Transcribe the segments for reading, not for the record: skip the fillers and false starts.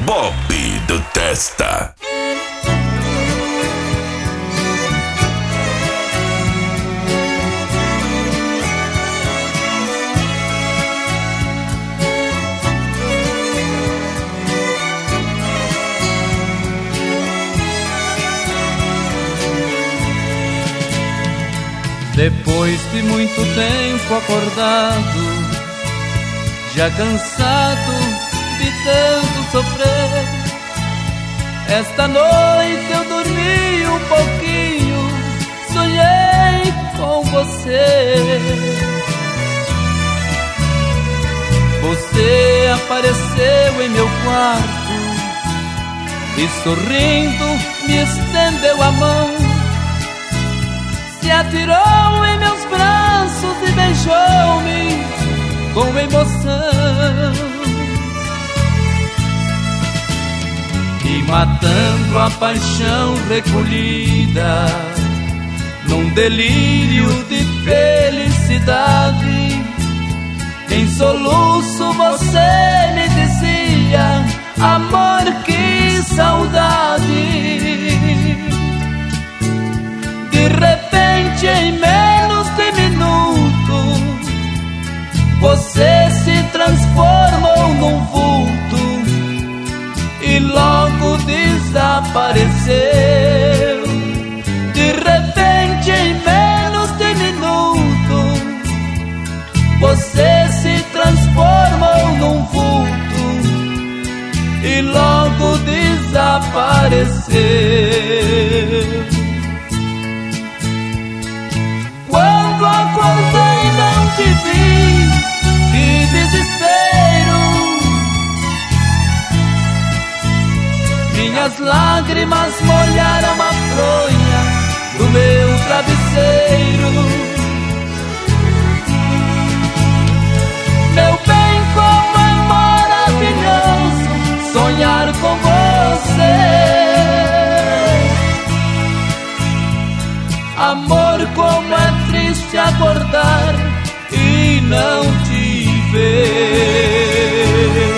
Bob do Testa. Depois de muito tempo acordado, já cansado de tanto sofrer, esta noite eu dormi um pouquinho, sonhei com você. Você apareceu em meu quarto e sorrindo me estendeu a mão, se atirou em meus braços e beijou-me com emoção. E matando a paixão recolhida num delírio de felicidade, em soluço você me dizia: amor, que saudade. De repente, em menos de minuto, você se transformou num vulto e logo desapareceu. De repente, em menos de minuto, você se transformou num vulto e logo desapareceu. Quando acordei não te vi, que desespero. Minhas lágrimas molharam a fronha do meu travesseiro. Meu bem, como é maravilhoso sonhar com você. Amor, como é triste acordar e não te ver.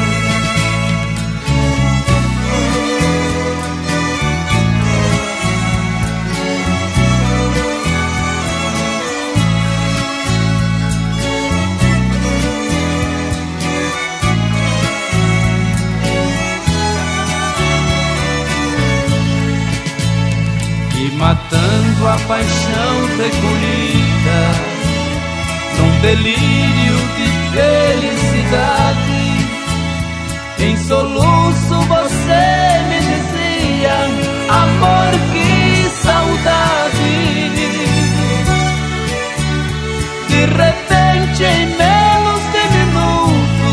Matando a paixão recolhida num delírio de felicidade, em soluço você me dizia: amor, que saudade. De repente, em menos de minuto,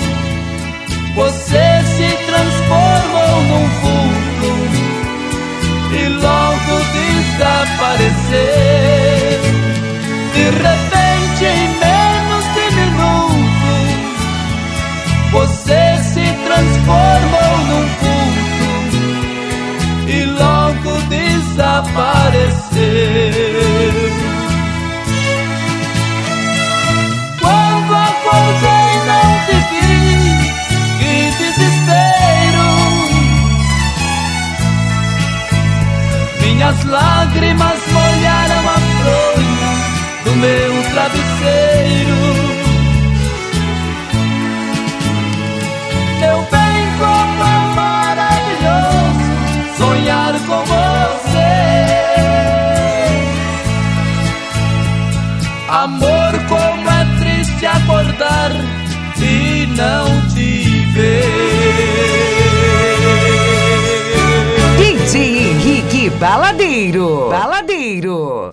você se transformou num vulto e logo desapareceu. De repente, em menos de minuto, você se transformou num vulto e logo desapareceu. Quando acordei não te vi, que desespero. Minhas lágrimas molharam a fronha do meu travesseiro. Meu bem, como é maravilhoso sonhar com você. Amor, como é triste acordar e não te ver. DJ Henrique Baladeiro.